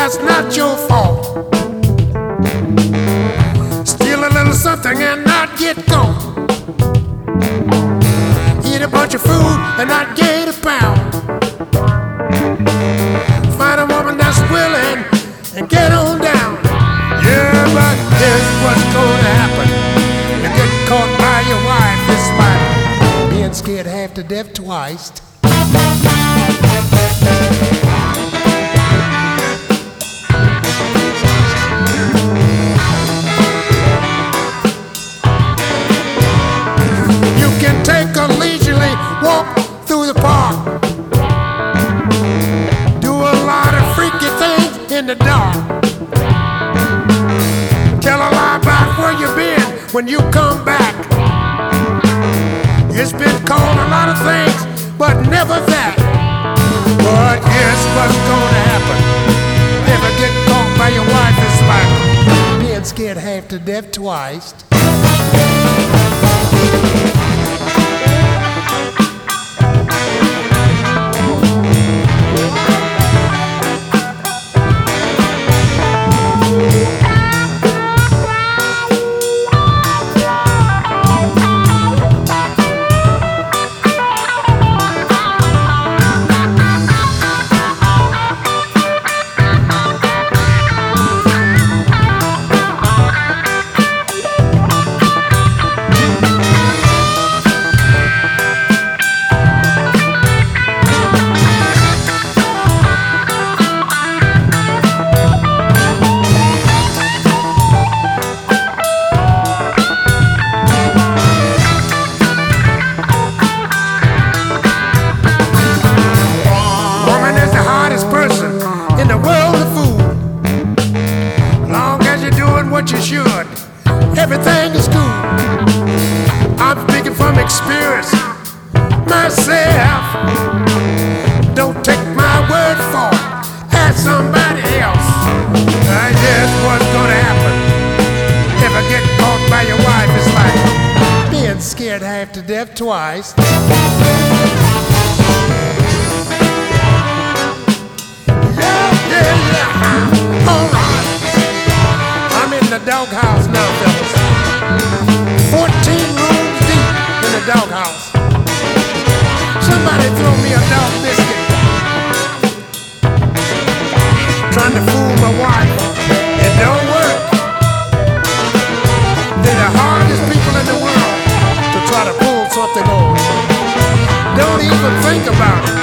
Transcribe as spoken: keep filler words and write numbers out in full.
that's not your fault. Steal a little something and not get gone. Eat a bunch of food and not gain a pound. Find a woman that's willing and get on down. Yeah, but here's what's gonna happen. You get caught by your wife. It's like being scared half to death twice. You can take a leisurely walk through the park. Do a lot of freaky things in the dark. Tell a lie about where you've been when you come back. It's been called a lot of things, but never that. But here's what's gonna happen. Never get caught by your wife. It's like being scared half to death twice. What you should, everything is cool. I'm speaking from experience myself. Don't take my word for it, ask somebody else. I guess what's gonna happen if I get caught by your wife. It's like being scared half to death twice. Yeah, yeah, yeah. All right. The doghouse now, fellas. Fourteen rooms deep in the doghouse. Somebody throw me a dog biscuit. Trying to fool my wife, it don't work. They're the hardest people in the world to try to pull something on. Don't even think about it.